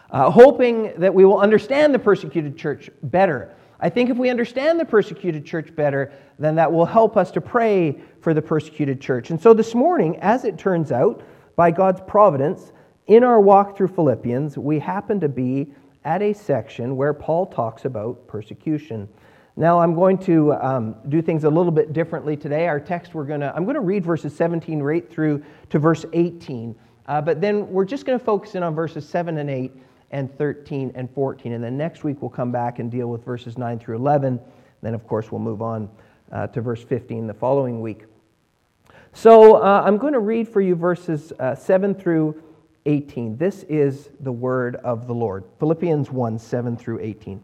hoping that we will understand the persecuted church better. I think if we understand the persecuted church better, then that will help us to pray for the persecuted church. And so this morning, as it turns out, by God's providence, in our walk through Philippians, we happen to be at a section where Paul talks about persecution. Now, I'm going to do things a little bit differently today. Our text, I'm going to read verses 17 right through to verse 18, but then we're just going to focus in on verses 7 and 8 and 13 and 14, and then next week we'll come back and deal with verses 9 through 11. Then, of course, we'll move on to verse 15 the following week. So I'm going to read for you verses 7 through 18. This is the word of the Lord. Philippians 1, 7 through 18.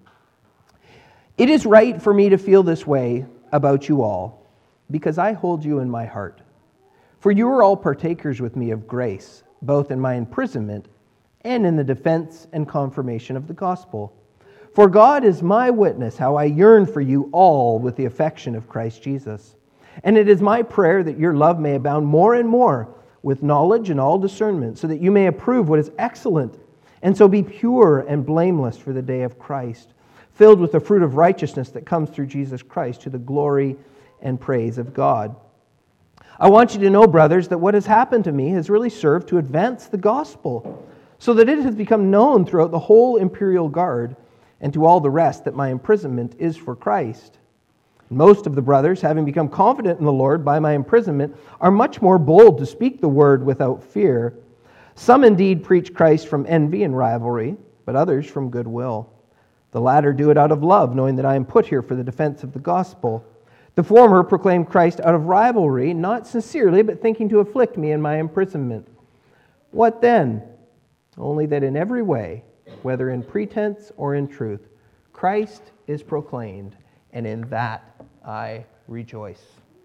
It is right for me to feel this way about you all, because I hold you in my heart. For you are all partakers with me of grace, both in my imprisonment and in the defense and confirmation of the gospel. For God is my witness how I yearn for you all with the affection of Christ Jesus. And it is my prayer that your love may abound more and more with knowledge and all discernment, so that you may approve what is excellent, and so be pure and blameless for the day of Christ, filled with the fruit of righteousness that comes through Jesus Christ, to the glory and praise of God. I want you to know, brothers, that what has happened to me has really served to advance the gospel, so that it has become known throughout the whole imperial guard and to all the rest that my imprisonment is for Christ. Most of the brothers, having become confident in the Lord by my imprisonment, are much more bold to speak the word without fear. Some indeed preach Christ from envy and rivalry, but others from goodwill. The latter do it out of love, knowing that I am put here for the defense of the gospel. The former proclaim Christ out of rivalry, not sincerely, but thinking to afflict me in my imprisonment. What then? Only that in every way, whether in pretense or in truth, Christ is proclaimed, and in that I rejoice.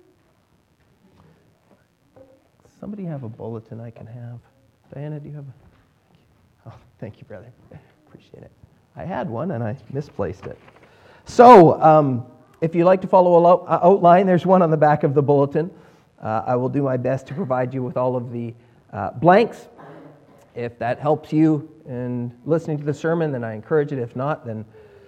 Somebody have a bulletin I can have? Diana, do you have a... Oh, thank you, brother. Appreciate it. I had one and I misplaced it. So, if you'd like to follow an outline, there's one on the back of the bulletin. I will do my best to provide you with all of the blanks. If that helps you in listening to the sermon, then I encourage it. If not, then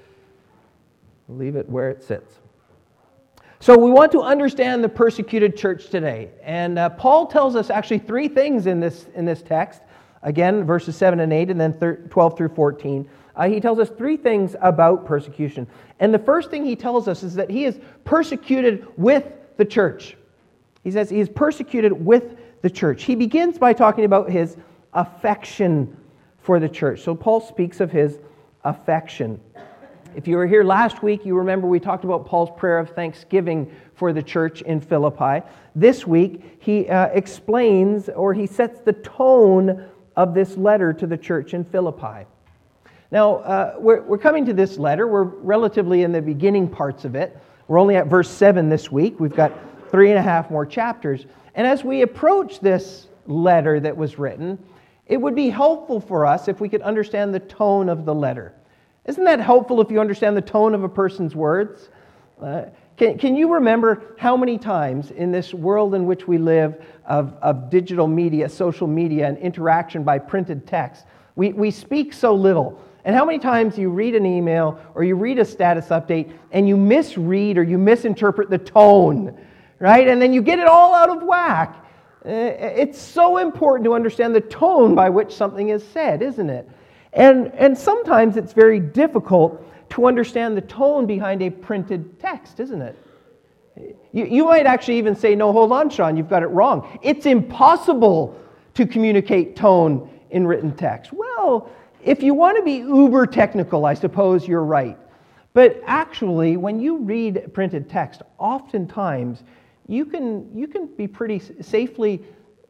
leave it where it sits. So we want to understand the persecuted church today. And Paul tells us actually three things in this text. Again, verses 7 and 8, and then 12 through 14. He tells us three things about persecution. And the first thing he tells us is that he is persecuted with the church. He says he is persecuted with the church. He begins by talking about his affection for the church. So Paul speaks of his affection. If you were here last week, you remember we talked about Paul's prayer of thanksgiving for the church in Philippi. This week, he explains, or he sets the tone of this letter to the church in Philippi. Now, we're coming to this letter. We're relatively in the beginning parts of it. We're only at verse 7 this week. We've got 3.5 more chapters. And as we approach this letter that was written, it would be helpful for us if we could understand the tone of the letter. Isn't that helpful if you understand the tone of a person's words? Can you remember how many times in this world in which we live of digital media, social media, and interaction by printed text, we speak so little? And how many times you read an email or you read a status update and you misread or you misinterpret the tone, right? And then you get it all out of whack. It's so important to understand the tone by which something is said, isn't it? And sometimes it's very difficult to understand the tone behind a printed text, isn't it? You might actually even say, no, hold on, Sean, you've got it wrong. It's impossible to communicate tone in written text. Well, if you want to be uber technical, I suppose you're right. But actually, when you read printed text, oftentimes you can be pretty safely,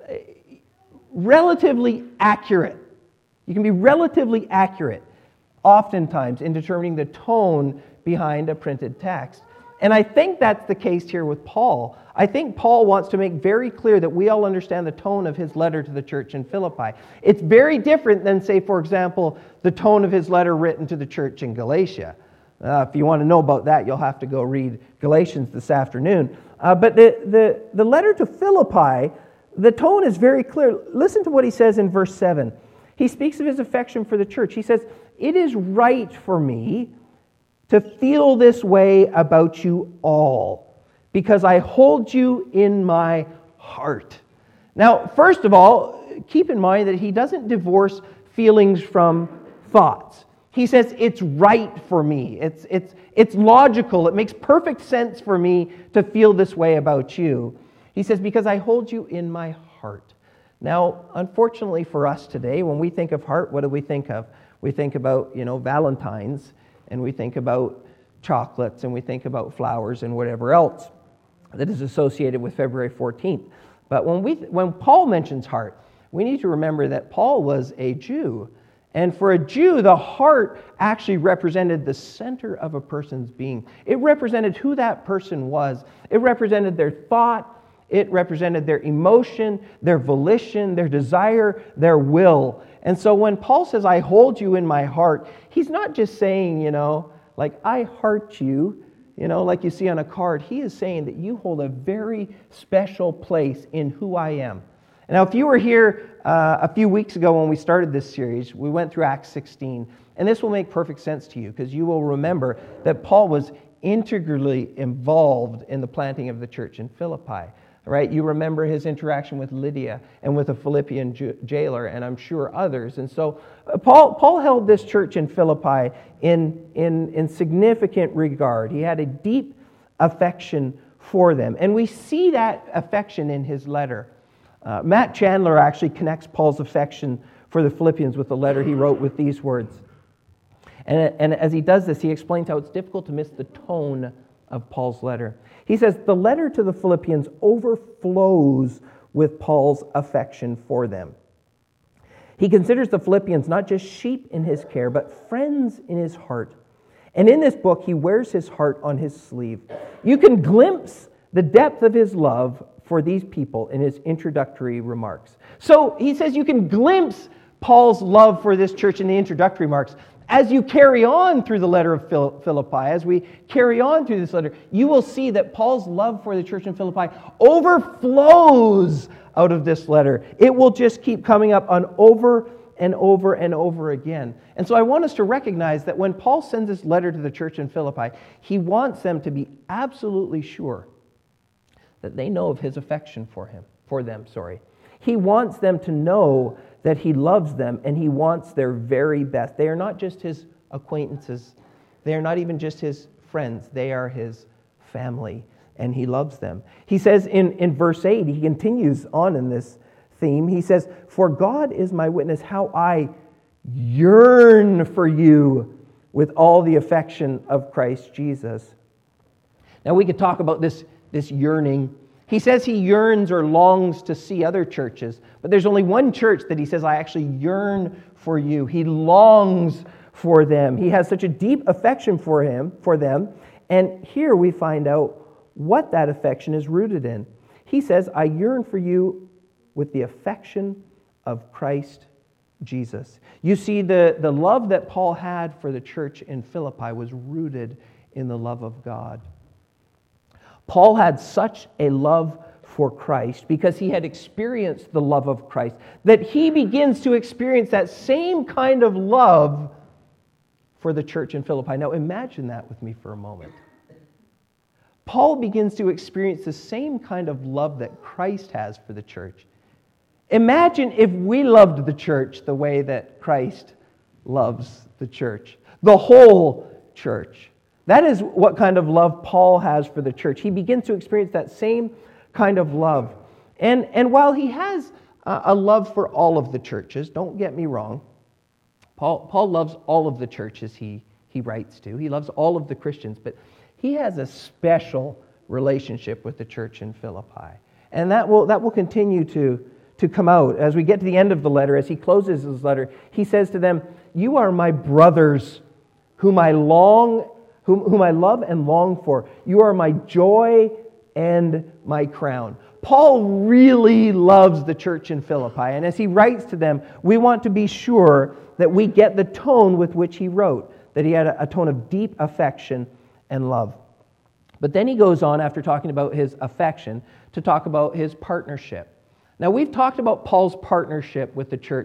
relatively accurate. You can be relatively accurate, oftentimes, in determining the tone behind a printed text. And I think that's the case here with Paul. I think Paul wants to make very clear that we all understand the tone of his letter to the church in Philippi. It's very different than, say, for example, the tone of his letter written to the church in Galatia. If you want to know about that, you'll have to go read Galatians this afternoon. But the letter to Philippi, the tone is very clear. Listen to what he says in verse 7. He speaks of his affection for the church. He says, "It is right for me to feel this way about you all, because I hold you in my heart." Now, first of all, keep in mind that he doesn't divorce feelings from thoughts. He says, it's right for me. It's logical. It makes perfect sense for me to feel this way about you. He says, because I hold you in my heart. Now, unfortunately for us today, when we think of heart, what do we think of? We think about, Valentine's, and we think about chocolates, and we think about flowers and whatever else that is associated with February 14th. But when Paul mentions heart, we need to remember that Paul was a Jew. And for a Jew, the heart actually represented the center of a person's being. It represented who that person was. It represented their thought. It represented their emotion, their volition, their desire, their will. And so when Paul says, I hold you in my heart, he's not just saying, like, I heart you, like you see on a card. He is saying that you hold a very special place in who I am. Now, if you were here a few weeks ago when we started this series, we went through Acts 16, and this will make perfect sense to you because you will remember that Paul was integrally involved in the planting of the church in Philippi. Right? You remember his interaction with Lydia and with a Philippian jailer, and I'm sure others. And so Paul held this church in Philippi in significant regard. He had a deep affection for them. And we see that affection in his letter. Matt Chandler actually connects Paul's affection for the Philippians with the letter he wrote with these words. And as he does this, he explains how it's difficult to miss the tone of Paul's letter. He says, the letter to the Philippians overflows with Paul's affection for them. He considers the Philippians not just sheep in his care, but friends in his heart. And in this book, he wears his heart on his sleeve. You can glimpse the depth of his love for these people in his introductory remarks. So he says you can glimpse Paul's love for this church in the introductory remarks. As you carry on through the letter of Philippi, as we carry on through this letter, you will see that Paul's love for the church in Philippi overflows out of this letter. It will just keep coming up on over and over and over again. And so I want us to recognize that when Paul sends this letter to the church in Philippi, he wants them to be absolutely sure that they know of his affection for them. He wants them to know that he loves them and he wants their very best. They are not just his acquaintances. They are not even just his friends. They are his family, and he loves them. He says in verse 8, he continues on in this theme. He says, "For God is my witness how I yearn for you with all the affection of Christ Jesus." Now we could talk about this yearning. He says he yearns or longs to see other churches, but there's only one church that he says, I actually yearn for you. He longs for them. He has such a deep affection for them, and here we find out what that affection is rooted in. He says, I yearn for you with the affection of Christ Jesus. You see, the love that Paul had for the church in Philippi was rooted in the love of God. Paul had such a love for Christ because he had experienced the love of Christ that he begins to experience that same kind of love for the church in Philippi. Now imagine that with me for a moment. Paul begins to experience the same kind of love that Christ has for the church. Imagine if we loved the church the way that Christ loves the church, the whole church. That is what kind of love Paul has for the church. He begins to experience that same kind of love. And while he has a love for all of the churches, don't get me wrong, Paul loves all of the churches he writes to. He loves all of the Christians, but he has a special relationship with the church in Philippi. And that will continue to come out. As we get to the end of the letter, as he closes his letter, he says to them, you are my brothers whom I love and long for. You are my joy and my crown. Paul really loves the church in Philippi, and as he writes to them, we want to be sure that we get the tone with which he wrote, that he had a tone of deep affection and love. But then he goes on, after talking about his affection, to talk about his partnership. Now, we've talked about Paul's partnership with the church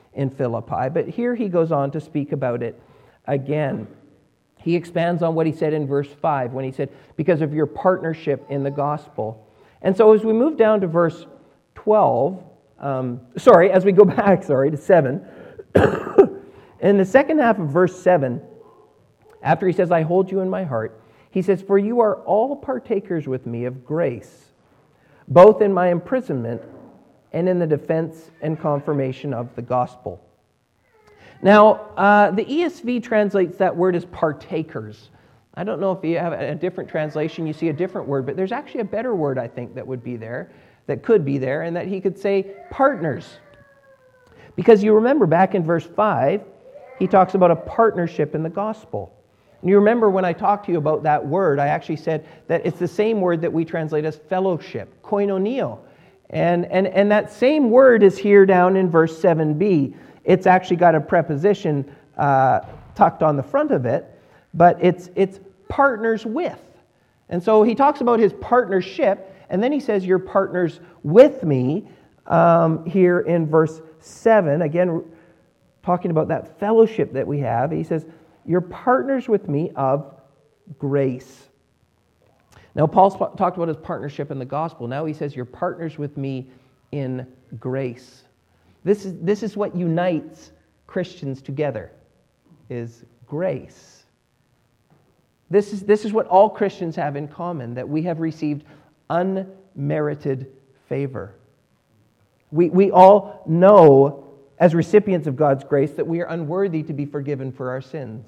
in Philippi. But here he goes on to speak about it again. He expands on what he said in verse 5 when he said, because of your partnership in the gospel. And so as we move down to verse 12, as we go back, to 7, in the second half of verse 7, after he says, I hold you in my heart, he says, for you are all partakers with me of grace, both in my imprisonment and in the defense and confirmation of the gospel. Now, the ESV translates that word as partakers. I don't know if you have a different translation, you see a different word, but there's actually a better word, I think, that would be there, that could be there, and that he could say partners. Because you remember back in verse 5, he talks about a partnership in the gospel. And you remember when I talked to you about that word, I actually said that it's the same word that we translate as fellowship, koinonio. And that same word is here down in verse 7b. It's actually got a preposition tucked on the front of it, but it's partners with. And so he talks about his partnership, and then he says, you're partners with me here in verse 7. Again, talking about that fellowship that we have. He says, you're partners with me of grace. Now, Paul talked about his partnership in the gospel. Now he says, you're partners with me in grace. This is what unites Christians together, is grace. This is what all Christians have in common, that we have received unmerited favor. We all know, as recipients of God's grace, that we are unworthy to be forgiven for our sins.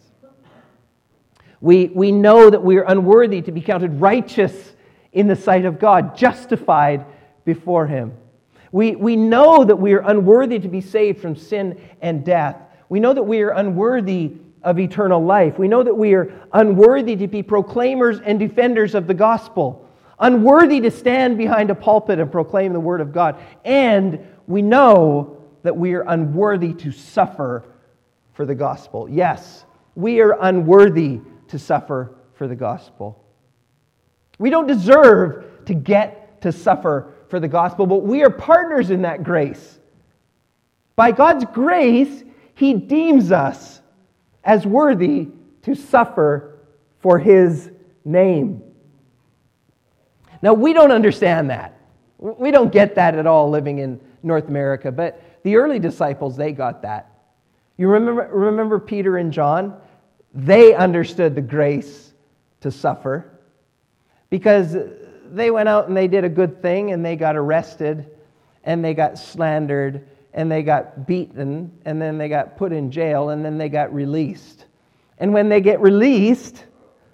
We know that we are unworthy to be counted righteous in the sight of God, justified before Him. We know that we are unworthy to be saved from sin and death. We know that we are unworthy of eternal life. We know that we are unworthy to be proclaimers and defenders of the gospel, unworthy to stand behind a pulpit and proclaim the word of God. And we know that we are unworthy to suffer for the gospel. Yes, we are unworthy to suffer for the gospel. We don't deserve to get to suffer for the gospel, but we are partners in that grace. By God's grace, He deems us as worthy to suffer for His name. Now, we don't understand that. We don't get that at all living in North America, but the early disciples, they got that. You remember Peter and John? They understood the grace to suffer because they went out and they did a good thing and they got arrested and they got slandered and they got beaten and then they got put in jail and then they got released. And when they get released,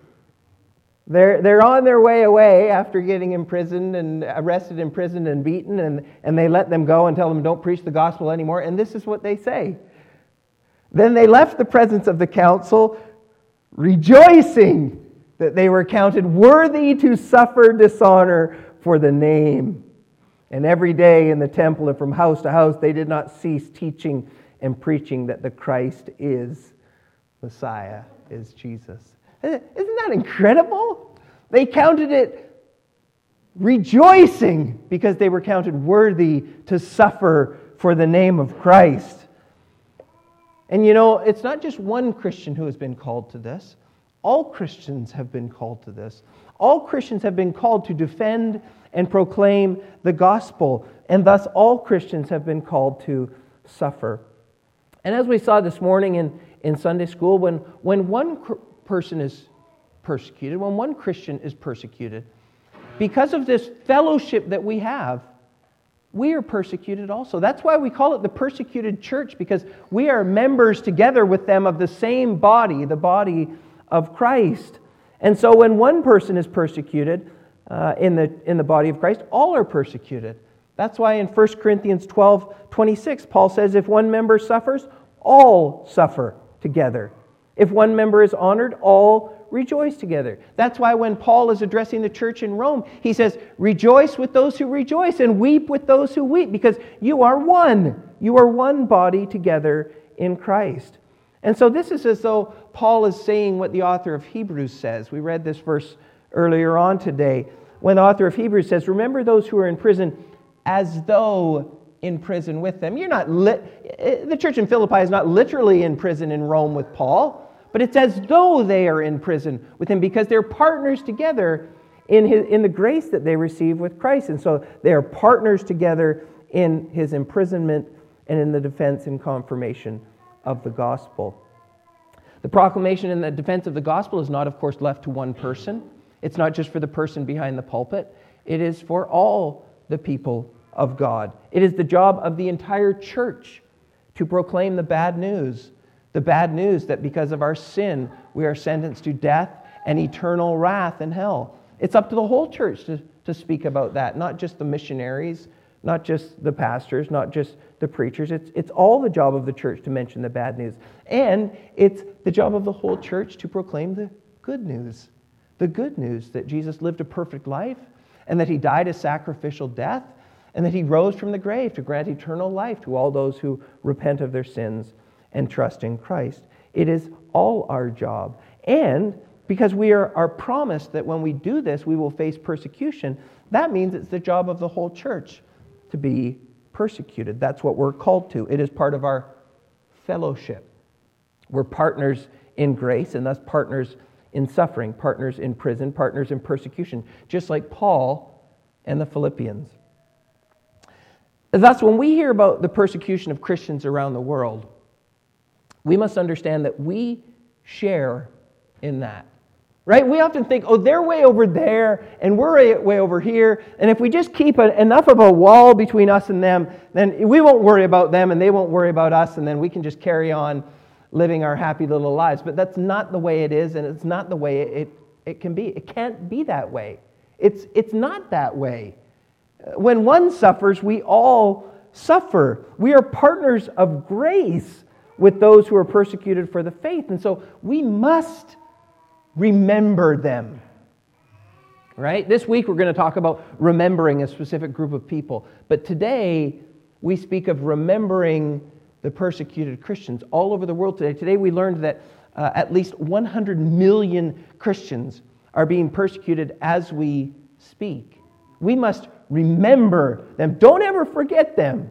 they're on their way away after getting imprisoned and arrested, imprisoned, and beaten, and they let them go and tell them, don't preach the gospel anymore. And this is what they say. Then they left the presence of the council, rejoicing that they were counted worthy to suffer dishonor for the name. And every day in the temple and from house to house, they did not cease teaching and preaching that the Christ is Messiah, is Jesus. Isn't that incredible? They counted it rejoicing because they were counted worthy to suffer for the name of Christ. And you know, it's not just one Christian who has been called to this. All Christians have been called to this. All Christians have been called to defend and proclaim the gospel. And thus all Christians have been called to suffer. And as we saw this morning in Sunday school, when one person is persecuted, when one Christian is persecuted, because of this fellowship that we have, we are persecuted also. That's why we call it the persecuted church, because we are members together with them of the same body, the body of Christ. And so when one person is persecuted in the body of Christ, all are persecuted. That's why in 1 Corinthians 12:26, Paul says, if one member suffers, all suffer together. If one member is honored, all rejoice together. That's why when Paul is addressing the church in Rome, he says, rejoice with those who rejoice and weep with those who weep, because you are one. You are one body together in Christ. And so this is as though Paul is saying what the author of Hebrews says. We read this verse earlier on today, when the author of Hebrews says, remember those who are in prison as though in prison with them. The church in Philippi is not literally in prison in Rome with Paul, but it's as though they are in prison with him because they're partners together in the grace that they receive with Christ. And so they are partners together in his imprisonment and in the defense and confirmation of the gospel. The proclamation and the defense of the gospel is not, of course, left to one person. It's not just for the person behind the pulpit. It is for all the people of God. It is the job of the entire church to proclaim the bad news that because of our sin, we are sentenced to death and eternal wrath in hell. It's up to the whole church to speak about that, not just the missionaries, not just the pastors, not just the preachers. It's all the job of the church to mention the bad news. And it's the job of the whole church to proclaim the good news. The good news that Jesus lived a perfect life and that he died a sacrificial death and that he rose from the grave to grant eternal life to all those who repent of their sins and trust in Christ. It is all our job. And because we are promised that when we do this, we will face persecution, that means it's the job of the whole church to be persecuted. That's what we're called to. It is part of our fellowship. We're partners in grace and thus partners in suffering, partners in prison, partners in persecution, just like Paul and the Philippians. Thus, when we hear about the persecution of Christians around the world, we must understand that we share in that. Right? We often think, oh, they're way over there and we're way over here. And if we just keep enough of a wall between us and them, then we won't worry about them and they won't worry about us. And then we can just carry on living our happy little lives. But that's not the way it is, and it's not the way it can be. It can't be that way. It's not that way. When one suffers, we all suffer. We are partners of grace with those who are persecuted for the faith. And so we must remember them. Right? This week we're going to talk about remembering a specific group of people. But today we speak of remembering the persecuted Christians all over the world today. Today we learned that at least 100 million Christians are being persecuted as we speak. We must remember them. Don't ever forget them.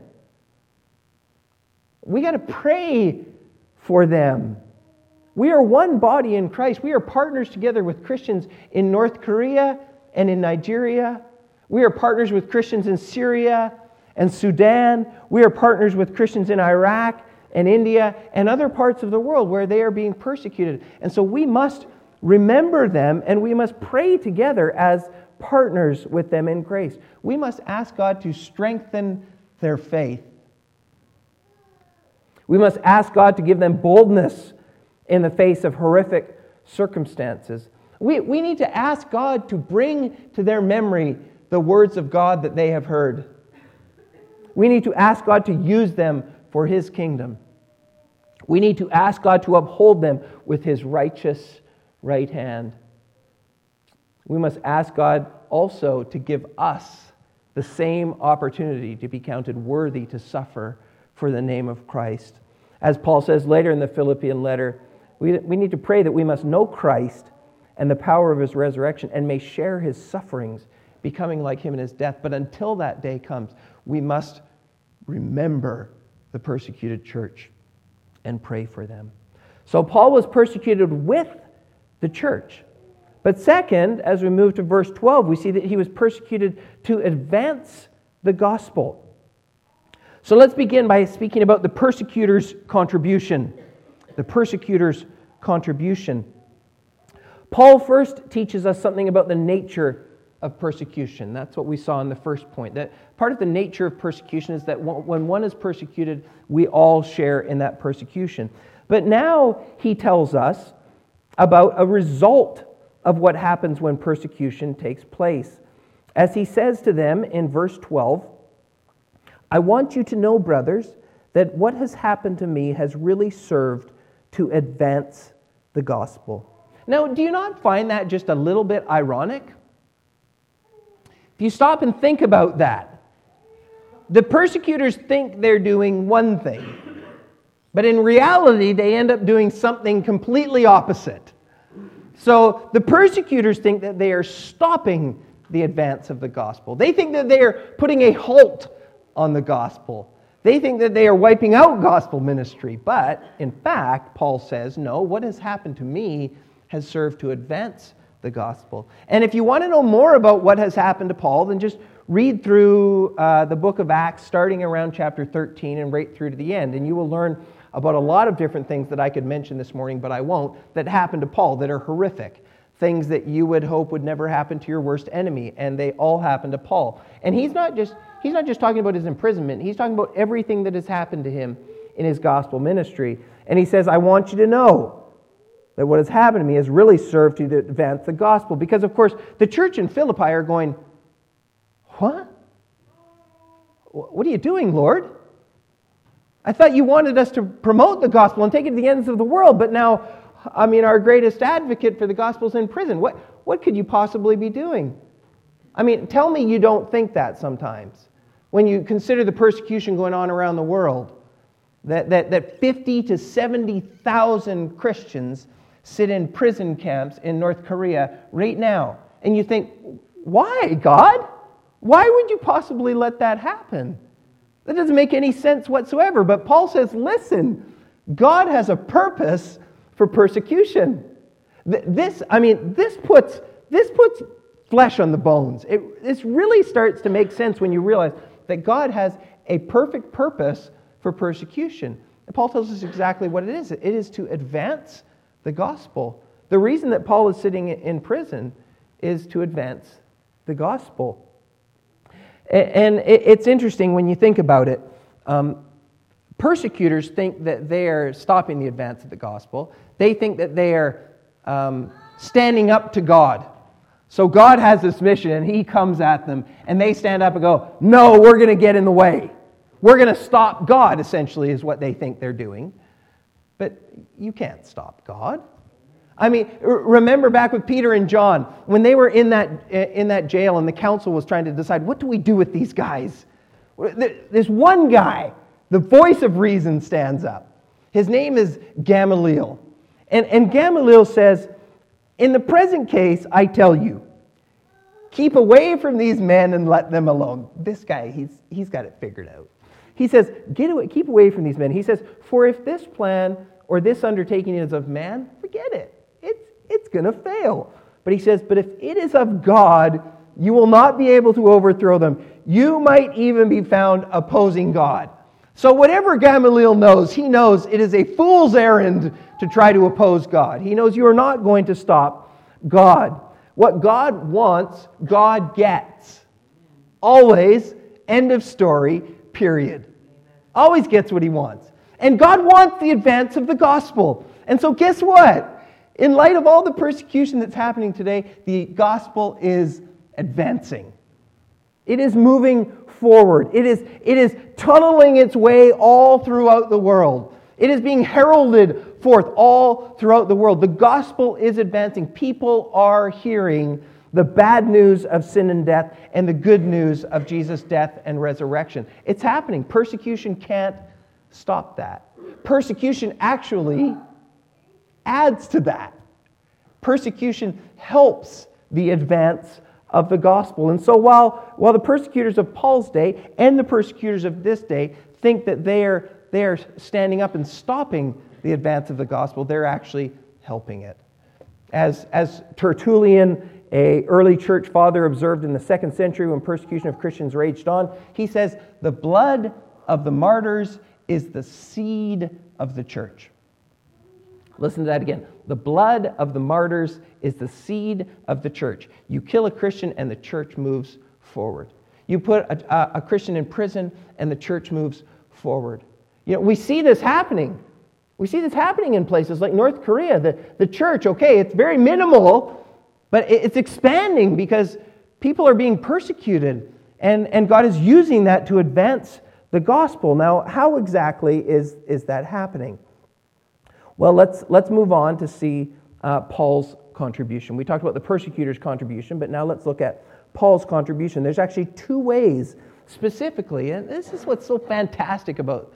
We got to pray for them. We are one body in Christ. We are partners together with Christians in North Korea and in Nigeria. We are partners with Christians in Syria and Sudan. We are partners with Christians in Iraq and India and other parts of the world where they are being persecuted. And so we must remember them and we must pray together as partners with them in grace. We must ask God to strengthen their faith. We must ask God to give them boldness in the face of horrific circumstances. We need to ask God to bring to their memory the words of God that they have heard. We need to ask God to use them for His kingdom. We need to ask God to uphold them with His righteous right hand. We must ask God also to give us the same opportunity to be counted worthy to suffer for the name of Christ. As Paul says later in the Philippian letter, we need to pray that we must know Christ and the power of His resurrection and may share His sufferings, becoming like Him in His death. But until that day comes, we must remember the persecuted church and pray for them. So Paul was persecuted with the church. But second, as we move to verse 12, we see that he was persecuted to advance the gospel. So let's begin by speaking about the persecutor's contribution. The persecutor's contribution. Paul first teaches us something about the nature of persecution. That's what we saw in the first point. That part of the nature of persecution is that when one is persecuted, we all share in that persecution. But now he tells us about a result of what happens when persecution takes place. As he says to them in verse 12, I want you to know, brothers, that what has happened to me has really served to advance the gospel. Now, do you not find that just a little bit ironic? If you stop and think about that, the persecutors think they're doing one thing, but in reality, they end up doing something completely opposite. So the persecutors think that they are stopping the advance of the gospel. They think that they are putting a halt on the gospel. They think that they are wiping out gospel ministry. But, in fact, Paul says, no, what has happened to me has served to advance the gospel. And if you want to know more about what has happened to Paul, then just read through the book of Acts, starting around chapter 13 and right through to the end. And you will learn about a lot of different things that I could mention this morning, but I won't, that happened to Paul that are horrific. Things that you would hope would never happen to your worst enemy. And they all happened to Paul. And he's not just talking about his imprisonment. He's talking about everything that has happened to him in his gospel ministry. And he says, I want you to know that what has happened to me has really served to advance the gospel. Because, of course, the church in Philippi are going, what? What are you doing, Lord? I thought you wanted us to promote the gospel and take it to the ends of the world, but now, our greatest advocate for the gospel is in prison. What could you possibly be doing? Tell me you don't think that sometimes. When you consider the persecution going on around the world, that 50 to 70,000 Christians sit in prison camps in North Korea right now. And you think, why, God? Why would you possibly let that happen? That doesn't make any sense whatsoever. But Paul says, listen, God has a purpose for persecution. This puts flesh on the bones. This really starts to make sense when you realize that God has a perfect purpose for persecution. And Paul tells us exactly what it is. It is to advance the gospel. The reason that Paul is sitting in prison is to advance the gospel. And it's interesting when you think about it. Persecutors think that they are stopping the advance of the gospel. They think that they are standing up to God. So God has this mission and he comes at them and they stand up and go, no, we're going to get in the way. We're going to stop God, essentially, is what they think they're doing. But you can't stop God. Remember back with Peter and John, when they were in that jail and the council was trying to decide, what do we do with these guys? This one guy, the voice of reason, stands up. His name is Gamaliel. And Gamaliel says, in the present case, I tell you, keep away from these men and let them alone. This guy, he's got it figured out. He says, keep away from these men. He says, for if this plan or this undertaking is of man, forget it. It's going to fail. But he says, but if it is of God, you will not be able to overthrow them. You might even be found opposing God. So whatever Gamaliel knows, he knows it is a fool's errand to try to oppose God. He knows you are not going to stop God. What God wants, God gets. Always, end of story, period. Always gets what he wants. And God wants the advance of the gospel. And so guess what? In light of all the persecution that's happening today, the gospel is advancing. It is moving forward. It is tunneling its way all throughout the world. It is being heralded forth all throughout the world. The gospel is advancing. People are hearing the bad news of sin and death and the good news of Jesus' death and resurrection. It's happening. Persecution can't stop that. Persecution actually adds to that. Persecution helps the advance of the gospel. And so while the persecutors of Paul's day and the persecutors of this day think that they are standing up and stopping the advance of the gospel, they're actually helping it. As Tertullian, an early church father, observed in the 2nd century when persecution of Christians raged on, he says, the blood of the martyrs is the seed of the church. Listen to that again. The blood of the martyrs is the seed of the church. You kill a Christian and the church moves forward. You put a Christian in prison and the church moves forward. We see this happening. We see this happening in places like North Korea. The church, okay, it's very minimal, but it's expanding because people are being persecuted. And God is using that to advance the gospel. Now, how exactly is that happening? Well, let's move on to see Paul's contribution. We talked about the persecutor's contribution, but now let's look at Paul's contribution. There's actually two ways specifically, and this is what's so fantastic about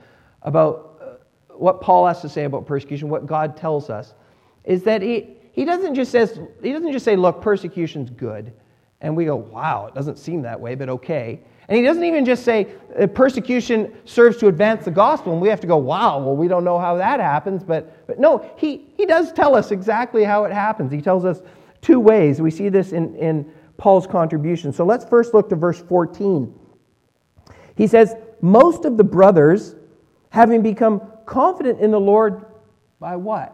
what Paul has to say about persecution, what God tells us, is that he doesn't just say, look, persecution's good, and we go, wow, it doesn't seem that way, but okay. And he doesn't even just say persecution serves to advance the gospel, and we have to go, wow, well, we don't know how that happens. But no, he does tell us exactly how it happens. He tells us two ways. We see this in Paul's contribution. So let's first look to verse 14. He says, most of the brothers, having become confident in the Lord, by what?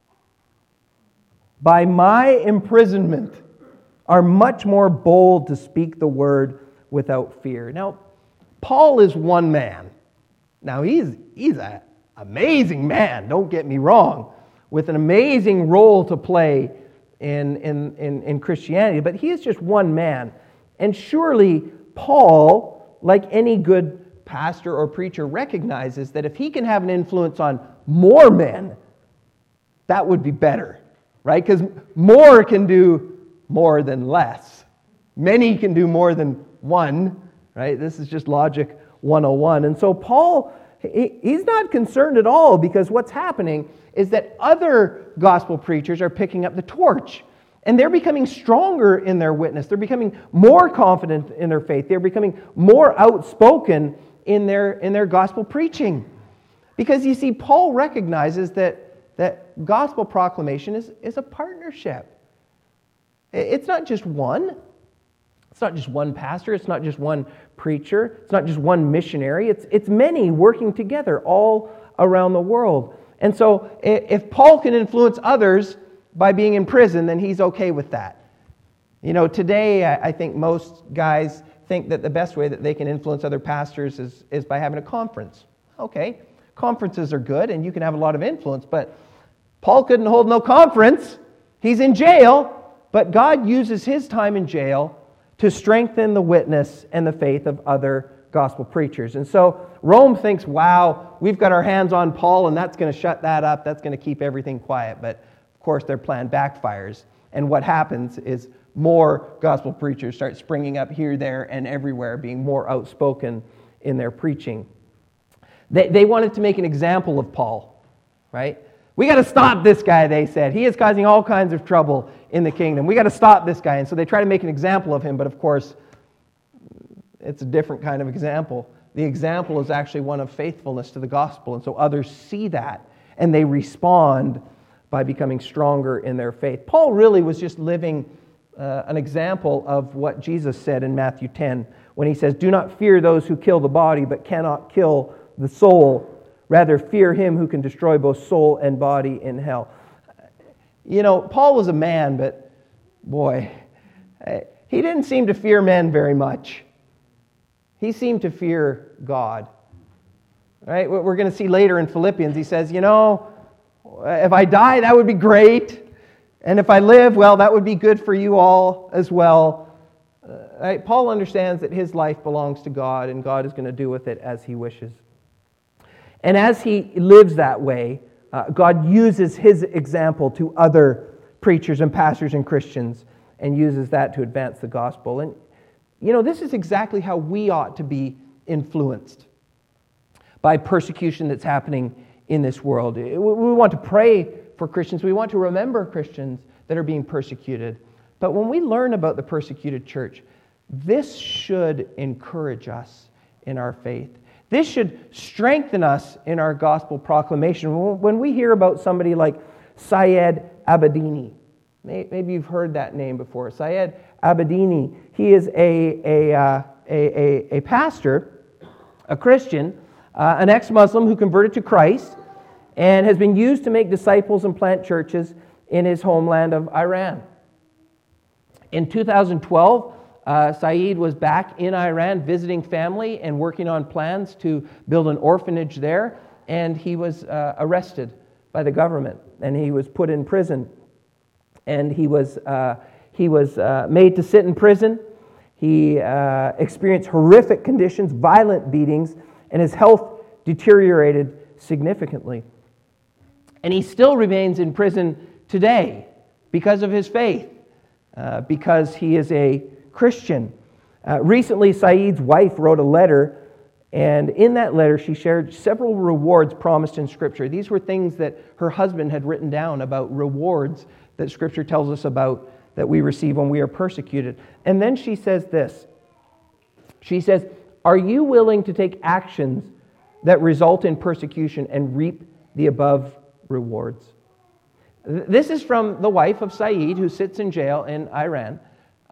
By my imprisonment, are much more bold to speak the word without fear. Now, Paul is one man. Now, he's an amazing man, don't get me wrong, with an amazing role to play in Christianity, but he is just one man. And surely Paul, like any good pastor or preacher, recognizes that if he can have an influence on more men, that would be better, right? Because more can do more than less. Many can do more than one, right? This is just logic 101. And so Paul, he's not concerned at all, because what's happening is that other gospel preachers are picking up the torch. And they're becoming stronger in their witness. They're becoming more confident in their faith. They're becoming more outspoken in their gospel preaching. Because you see, Paul recognizes that gospel proclamation is a partnership. It's not just one. It's not just one pastor. It's not just one preacher. It's not just one missionary. It's many working together all around the world. And so if Paul can influence others by being in prison, then he's okay with that. You know, today I think most guys think that the best way that they can influence other pastors is by having a conference. Okay, conferences are good and you can have a lot of influence, but Paul couldn't hold no conference. He's in jail. But God uses his time in jail to strengthen the witness and the faith of other gospel preachers. And so Rome thinks, wow, we've got our hands on Paul, and that's going to shut that up. That's going to keep everything quiet. But of course, their plan backfires. And what happens is more gospel preachers start springing up here, there, and everywhere, being more outspoken in their preaching. They wanted to make an example of Paul, right? We got to stop this guy, they said. He is causing all kinds of trouble in the kingdom. We got to stop this guy. And so they try to make an example of him, but of course, it's a different kind of example. The example is actually one of faithfulness to the gospel, and so others see that, and they respond by becoming stronger in their faith. Paul really was just living an example of what Jesus said in Matthew 10, when he says, do not fear those who kill the body, but cannot kill the soul. Rather, fear him who can destroy both soul and body in hell. You know, Paul was a man, but boy, he didn't seem to fear men very much. He seemed to fear God. Right? What we're going to see later in Philippians, he says, you know, if I die, that would be great. And if I live, well, that would be good for you all as well. Right? Paul understands that his life belongs to God, and God is going to do with it as he wishes. And as he lives that way, God uses his example to other preachers and pastors and Christians, and uses that to advance the gospel. And, you know, this is exactly how we ought to be influenced by persecution that's happening in this world. We want to pray for Christians. We want to remember Christians that are being persecuted. But when we learn about the persecuted church, this should encourage us in our faith. This should strengthen us in our gospel proclamation. When we hear about somebody like Syed Abedini, maybe you've heard that name before. Syed Abedini, he is a pastor, a Christian, an ex-Muslim who converted to Christ and has been used to make disciples and plant churches in his homeland of Iran. In 2012, Saeed was back in Iran visiting family and working on plans to build an orphanage there, and he was arrested by the government, and he was put in prison. And he was made to sit in prison. He experienced horrific conditions, violent beatings, and his health deteriorated significantly. And he still remains in prison today because of his faith, because he is a Christian. Recently, Saeed's wife wrote a letter, and in that letter she shared several rewards promised in Scripture. These were things that her husband had written down about rewards that Scripture tells us about that we receive when we are persecuted. And then she says this. She says, are you willing to take actions that result in persecution and reap the above rewards? This is from the wife of Saeed, who sits in jail in Iran.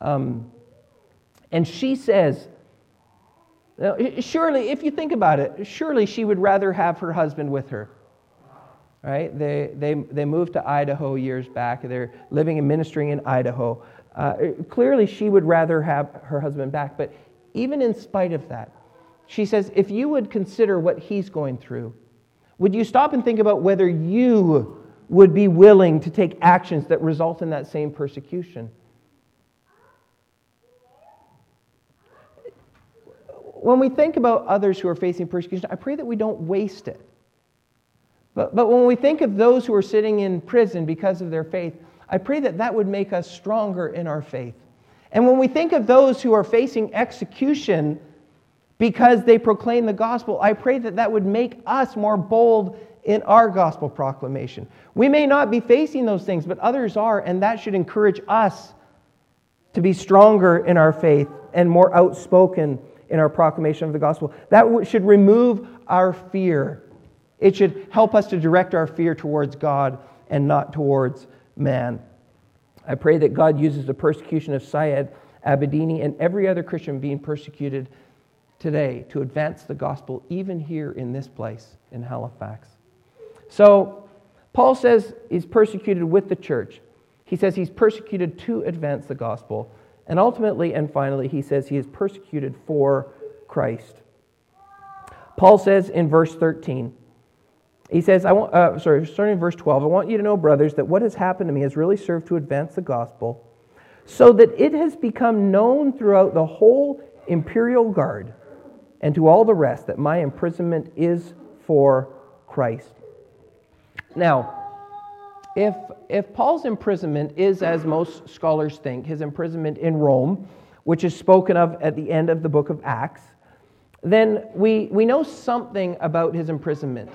And she says, surely, if you think about it, surely she would rather have her husband with her. Right? They moved to Idaho years back. They're living and ministering in Idaho. Clearly, she would rather have her husband back. But even in spite of that, she says, if you would consider what he's going through, would you stop and think about whether you would be willing to take actions that result in that same persecution? When we think about others who are facing persecution, I pray that we don't waste it. But when we think of those who are sitting in prison because of their faith, I pray that that would make us stronger in our faith. And when we think of those who are facing execution because they proclaim the gospel, I pray that that would make us more bold in our gospel proclamation. We may not be facing those things, but others are, and that should encourage us to be stronger in our faith and more outspoken in our proclamation of the gospel. That should remove our fear. It should help us to direct our fear towards God and not towards man. I pray that God uses the persecution of Syed Abedini and every other Christian being persecuted today to advance the gospel, even here in this place in Halifax. So, Paul says he's persecuted with the church. He says he's persecuted to advance the gospel. And ultimately and finally, he says he is persecuted for Christ. Paul says in verse 13, he says, starting in verse 12, I want you to know, brothers, that what has happened to me has really served to advance the gospel, so that it has become known throughout the whole imperial guard and to all the rest that my imprisonment is for Christ. Now, if Paul's imprisonment is, as most scholars think, his imprisonment in Rome, which is spoken of at the end of the book of Acts, then we know something about his imprisonment.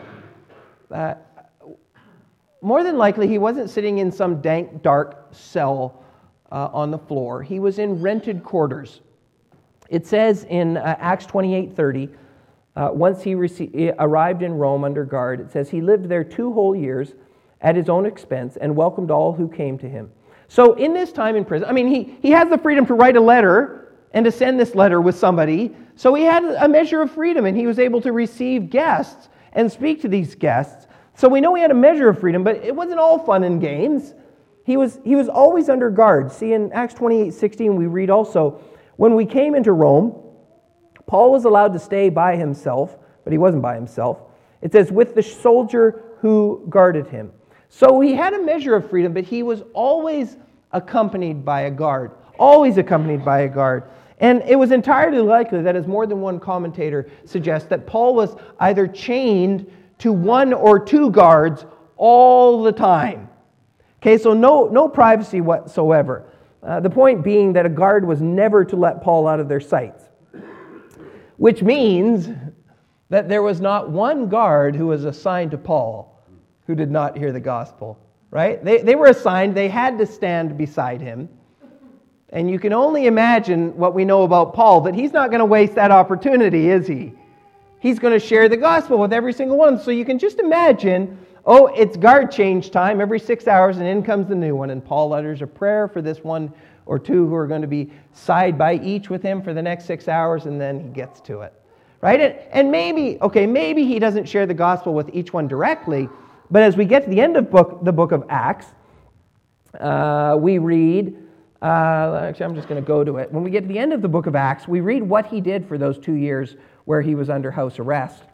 More than likely, he wasn't sitting in some dank, dark cell on the floor. He was in rented quarters. It says in Acts 28:30, once he arrived in Rome under guard, it says he lived there 2 whole years at his own expense and welcomed all who came to him. So in this time in prison, he has the freedom to write a letter and to send this letter with somebody. So he had a measure of freedom, and he was able to receive guests and speak to these guests. So we know he had a measure of freedom, but it wasn't all fun and games. He was always under guard. See, in Acts 28:16, we read also, when we came into Rome, Paul was allowed to stay by himself, but he wasn't by himself. It says, with the soldier who guarded him. So he had a measure of freedom, but he was always accompanied by a guard. Always accompanied by a guard. And it was entirely likely that, as more than one commentator suggests, that Paul was either chained to 1 or 2 guards all the time. Okay, so no privacy whatsoever. The point being that a guard was never to let Paul out of their sights. Which means that there was not one guard who was assigned to Paul who did not hear the gospel, right? They were assigned, they had to stand beside him. And you can only imagine what we know about Paul, that he's not going to waste that opportunity, is he? He's going to share the gospel with every single one. So you can just imagine, it's guard change time every 6 hours, and in comes the new one. And Paul utters a prayer for this 1 or 2 who are going to be side by each with him for the next 6 hours, and then he gets to it. Right? And maybe he doesn't share the gospel with each one directly, but as we get to the end of the book of Acts, we read, actually I'm just going to go to it. When we get to the end of the book of Acts, we read what he did for those 2 years where he was under house arrest.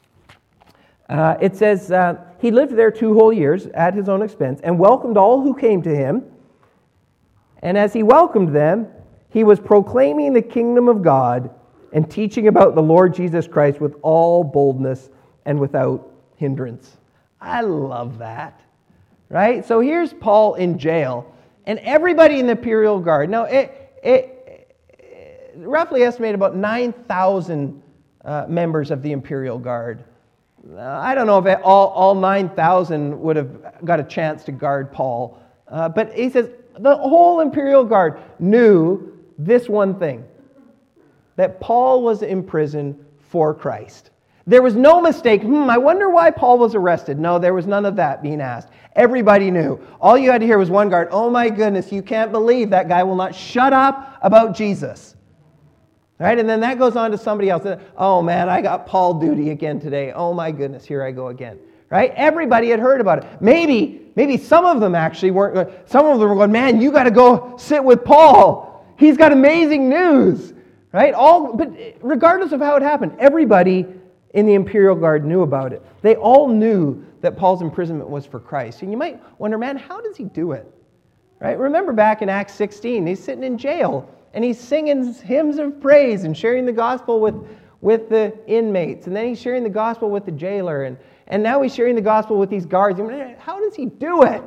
It says, he lived there 2 whole years at his own expense and welcomed all who came to him. And as he welcomed them, he was proclaiming the kingdom of God and teaching about the Lord Jesus Christ with all boldness and without hindrance. I love that, right? So here's Paul in jail, and everybody in the imperial guard. Now, it roughly estimated about 9,000 members of the imperial guard. I don't know if all 9,000 would have got a chance to guard Paul, but he says the whole imperial guard knew this one thing, that Paul was in prison for Christ. There was no mistake. I wonder why Paul was arrested. No, there was none of that being asked. Everybody knew. All you had to hear was one guard, "Oh my goodness, you can't believe that guy will not shut up about Jesus." Right? And then that goes on to somebody else. "Oh man, I got Paul duty again today. Oh my goodness, here I go again." Right? Everybody had heard about it. Maybe some of them actually weren't. Some of them were going, "Man, you got to go sit with Paul. He's got amazing news." Right? But regardless of how it happened, everybody in the Imperial Guard knew about it. They all knew that Paul's imprisonment was for Christ. And you might wonder, man, how does he do it? Right? Remember back in Acts 16, he's sitting in jail and he's singing hymns of praise and sharing the gospel with the inmates. And then he's sharing the gospel with the jailer. And now he's sharing the gospel with these guards. How does he do it?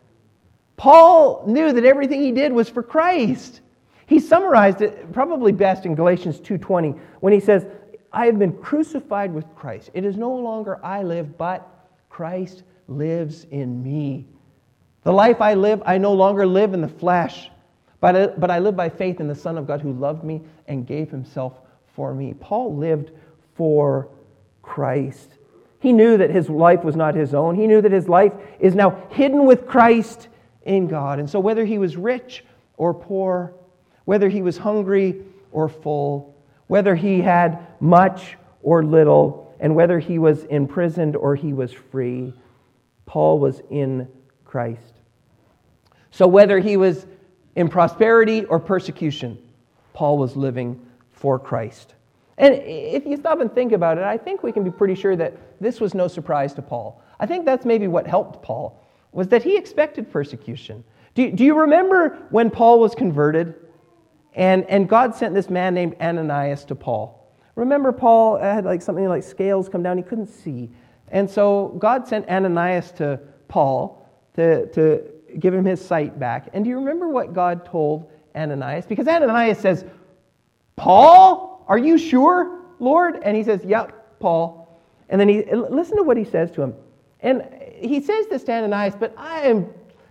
Paul knew that everything he did was for Christ. He summarized it probably best in Galatians 2:20 when he says, "I have been crucified with Christ. It is no longer I live, but Christ lives in me. The life I live, I no longer live in the flesh, but I live by faith in the Son of God who loved me and gave himself for me." Paul lived for Christ. He knew that his life was not his own. He knew that his life is now hidden with Christ in God. And so whether he was rich or poor, whether he was hungry or full, whether he had much or little, and whether he was imprisoned or he was free, Paul was in Christ. So whether he was in prosperity or persecution, Paul was living for Christ. And if you stop and think about it, I think we can be pretty sure that this was no surprise to Paul. I think that's maybe what helped Paul, was that he expected persecution. Do you remember when Paul was converted and God sent this man named Ananias to Paul? Remember Paul had something like scales come down, he couldn't see. And so God sent Ananias to Paul to give him his sight back. And do you remember what God told Ananias? Because Ananias says, "Paul, are you sure, Lord?" And he says, "Yep, Paul." And then listen to what he says to him. And he says this to Ananias, but I'm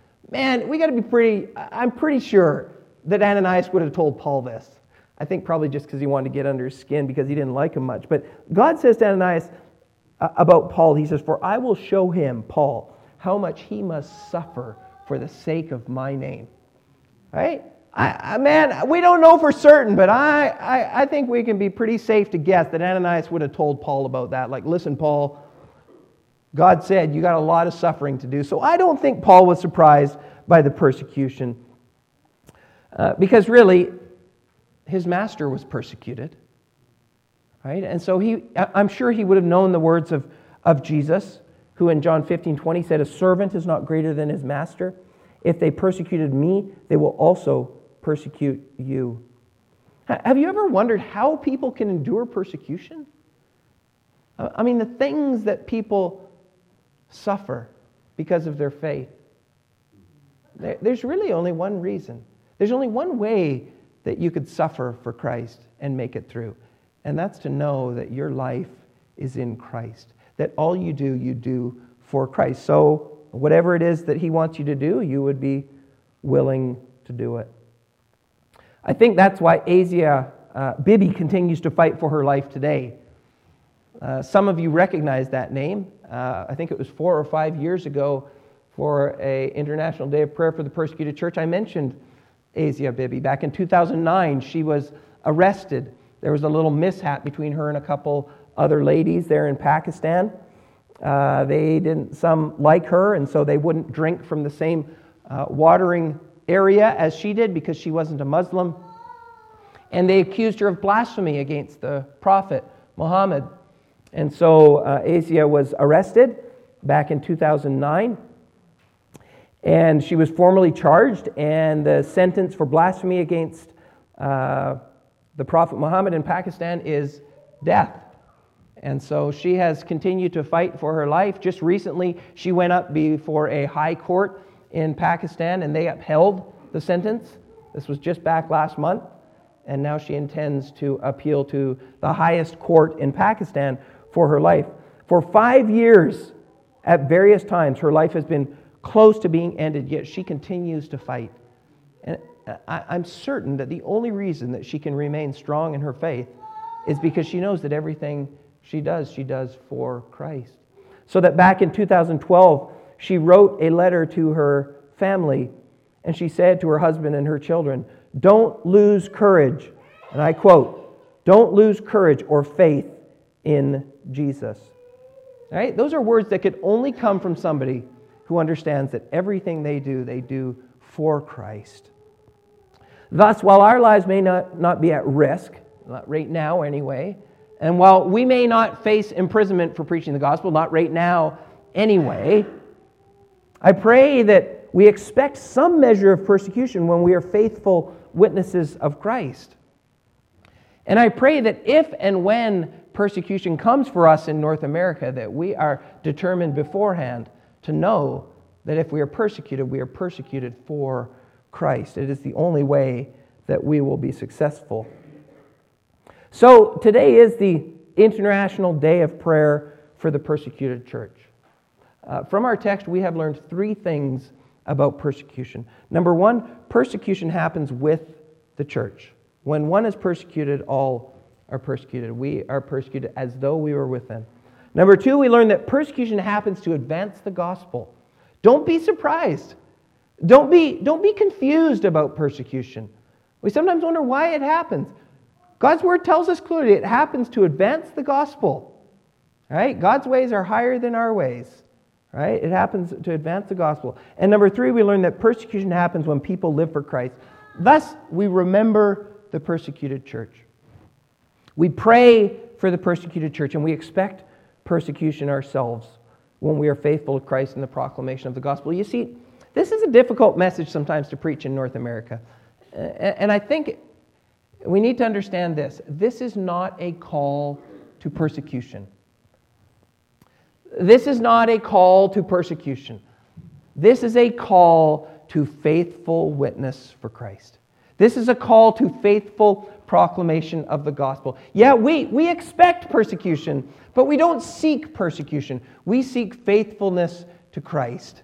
pretty sure that Ananias would have told Paul this. I think probably just because he wanted to get under his skin because he didn't like him much. But God says to Ananias about Paul, he says, "For I will show him," Paul, "how much he must suffer for the sake of my name." Right? Man, we don't know for certain, but I think we can be pretty safe to guess that Ananias would have told Paul about that. Like, "Listen, Paul, God said you got a lot of suffering to do." So I don't think Paul was surprised by the persecution. Because really, his master was persecuted. Right? And so I'm sure he would have known the words of Jesus, who in John 15:20 said, "A servant is not greater than his master. If they persecuted me, they will also persecute you." Have you ever wondered how people can endure persecution? I mean, the things that people suffer because of their faith. There's really only one reason. There's only one way that you could suffer for Christ and make it through. And that's to know that your life is in Christ. That all you do for Christ. So whatever it is that he wants you to do, you would be willing to do it. I think that's why Asia Bibi continues to fight for her life today. Some of you recognize that name. I think it was 4 or 5 years ago for an International Day of Prayer for the Persecuted Church. I mentioned Asia Bibi. Back in 2009, she was arrested. There was a little mishap between her and a couple other ladies there in Pakistan. Some like her, and so they wouldn't drink from the same watering area as she did because she wasn't a Muslim. And they accused her of blasphemy against the Prophet Muhammad. And so Asia was arrested back in 2009. And she was formally charged, and the sentence for blasphemy against the Prophet Muhammad in Pakistan is death. And so she has continued to fight for her life. Just recently, she went up before a high court in Pakistan, and they upheld the sentence. This was just back last month. And now she intends to appeal to the highest court in Pakistan for her life. For 5 years, at various times, her life has been close to being ended, yet she continues to fight. I'm certain that the only reason that she can remain strong in her faith is because she knows that everything she does for Christ. So that back in 2012, she wrote a letter to her family, and she said to her husband and her children, "Don't lose courage." And I quote, "Don't lose courage or faith in Jesus." All right? Those are words that could only come from somebody who understands that everything they do for Christ. Thus, while our lives may not be at risk, not right now anyway, and while we may not face imprisonment for preaching the gospel, not right now anyway, I pray that we expect some measure of persecution when we are faithful witnesses of Christ. And I pray that if and when persecution comes for us in North America, that we are determined beforehand to know that if we are persecuted for Christ. It is the only way that we will be successful. So today is the International Day of Prayer for the Persecuted Church. From our text, we have learned three things about persecution. Number one, persecution happens with the church. When one is persecuted, all are persecuted. We are persecuted as though we were with them. Number two, we learn that persecution happens to advance the gospel. Don't be surprised. Don't be confused about persecution. We sometimes wonder why it happens. God's word tells us clearly it happens to advance the gospel. Right? God's ways are higher than our ways. Right? It happens to advance the gospel. And number three, we learn that persecution happens when people live for Christ. Thus, we remember the persecuted church. We pray for the persecuted church, and we expect persecution ourselves when we are faithful to Christ in the proclamation of the gospel. You see, this is a difficult message sometimes to preach in North America. And I think we need to understand this. This is not a call to persecution. This is not a call to persecution. This is a call to faithful witness for Christ. This is a call to faithful proclamation of the gospel. Yeah, we expect persecution, but we don't seek persecution. We seek faithfulness to Christ.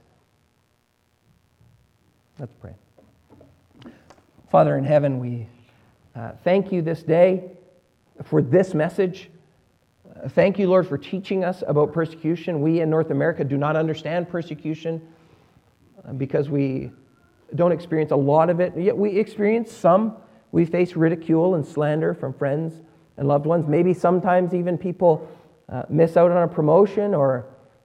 Let's pray. Father in heaven, we thank you this day for this message. Thank you, Lord, for teaching us about persecution. We in North America do not understand persecution because we don't experience a lot of it. Yet we experience some. We face ridicule and slander from friends and loved ones. Maybe sometimes even people miss out on a promotion or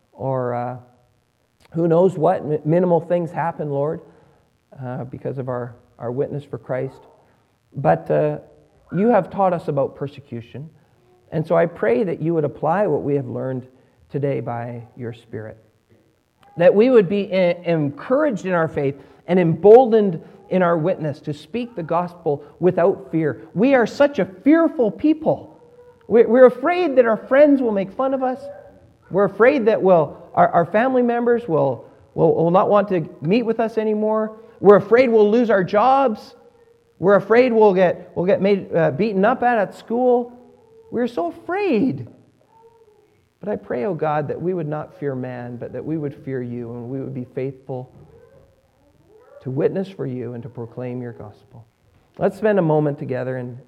who knows what. Minimal things happen, Lord, because of our witness for Christ. But you have taught us about persecution. And so I pray that you would apply what we have learned today by your Spirit. That we would be encouraged in our faith and emboldened in our witness to speak the gospel without fear. We are such a fearful people. We're afraid that our friends will make fun of us. We're afraid that our family members will not want to meet with us anymore. We're afraid we'll lose our jobs. We're afraid we'll get beaten up at school. We're so afraid. But I pray, oh God, that we would not fear man, but that we would fear you, and we would be faithful to witness for you and to proclaim your gospel. Let's spend a moment together and